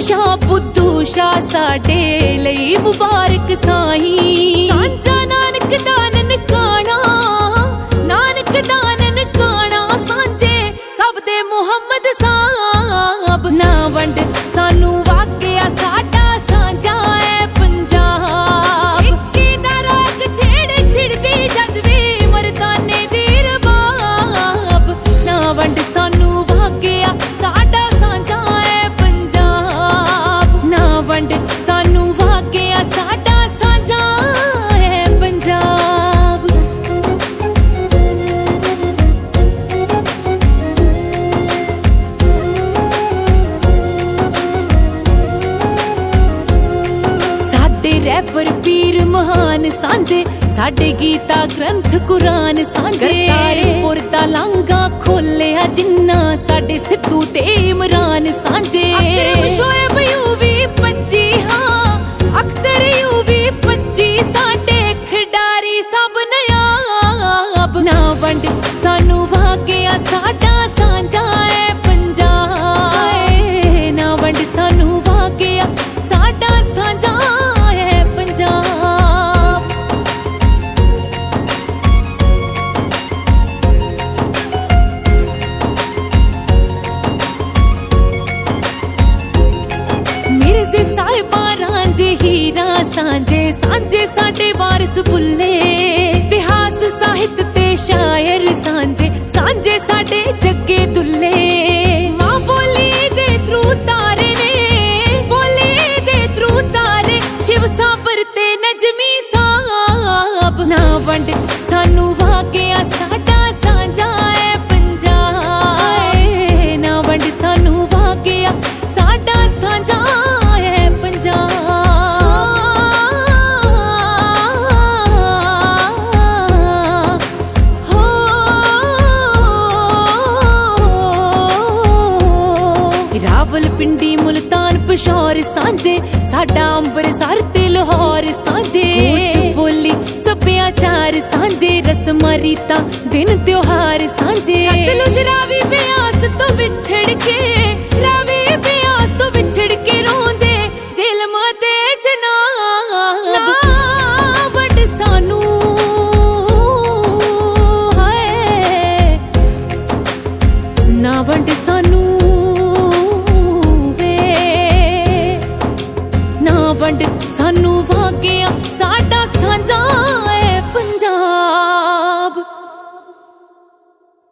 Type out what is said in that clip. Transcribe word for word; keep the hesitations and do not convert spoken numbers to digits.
शाह बुद्धू शाह साडे लई मुबारक साईं। सांझा नानक दान नकाणा नानक दान नकाणा सांझे सब दे मुहम्मद साहब। ना वंड सानू वाकिया साडा सांझा है पंजाब। इक्की दा राग छेड़ छिड़दी जद वी मर्दाने दी रबाब। ना वंड सानू वाकिया साडा सांझा है पंजाब। ना वंड सानू वाकिया साडा सांझा है पंजाब। रैपर पीर महान सांझे साडे गीता ग्रंथ कुरान सांझे। पुर दा लांघा खोलिया जिन्ना साडे सिद्धू ते इमरान सांझे। शोएब यूवी पच्ची हाँ अख्तर यूवी पच्ची साडे खिडारी सब नयाब। ना वंड सानू वाकिया साडा सांझा है पंजाब। ना वंड सानू वाकिया साडा सांझा सांझे सांझे साडे वारिस बुल्ले। इतिहास साहित्य ते शायर सांझे सांझे साडे जग्गे दुल्ले। मां बोली दे थरू तारे ने बोली दे थरू तारे शिव साबर ते नजमी साहब। ना वंड सानू वाकिया साडा सांझा है पंजाब। ना वंड सानू वाकिया साडा सांझा है पंजाब। रावलपिंडी मुल्तान पिशौर सांझे साडा अंबरसर ते लाहौर सांझे। बोली सभ्याचार सांझे रस्मां रीतां दिन त्योहार सांझे। सतलुज रावी ब्यास तो विछड़ के रावी ब्यास तो विछड़ के रोंदे झिलम दे जनाब। ना वंड सानू हाय ना वंड सानू वंड